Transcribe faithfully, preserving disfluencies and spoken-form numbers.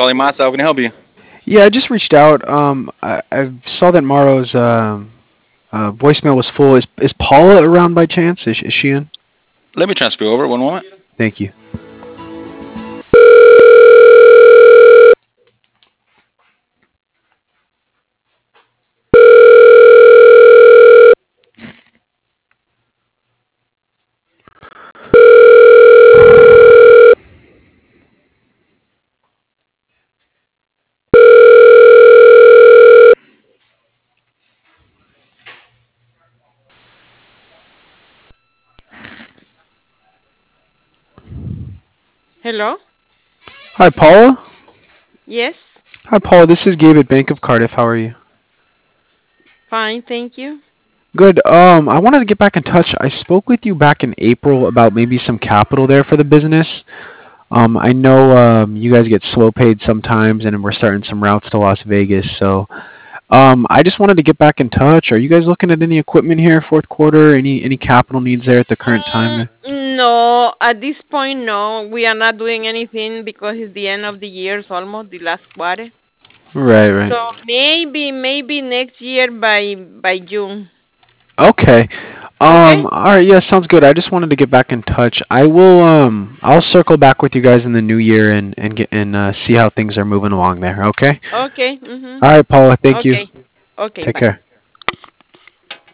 calling Massa. How can I help you? Yeah, I just reached out. Um, I, I saw that Maro's um uh, voicemail was full. Is is Paula around by chance? Is, is she in? Let me transfer you over. One moment. Thank you. Hello? Hi, Paula. Yes? Hi, Paula. This is Gabe at Bank of Cardiff. How are you? Fine, thank you. Good. Um, I wanted to get back in touch. I spoke with you back in April about maybe some capital there for the business. Um, I know um, you guys get slow paid sometimes, and we're starting some routes to Las Vegas. So, um, I just wanted to get back in touch. Are you guys looking at any equipment here, fourth quarter? Any any capital needs there at the current Mm, time? no, at this point, no. We are not doing anything because it's the end of the year, it's almost the last quarter. Right, right. So maybe, maybe next year by by June. Okay. Um, Okay? all right, yeah, sounds good. I just wanted to get back in touch. I will um I'll circle back with you guys in the new year and and get and uh, see how things are moving along there, okay? Okay. Mhm. All right, Paula, thank you. Okay. Okay. Take Bye. care.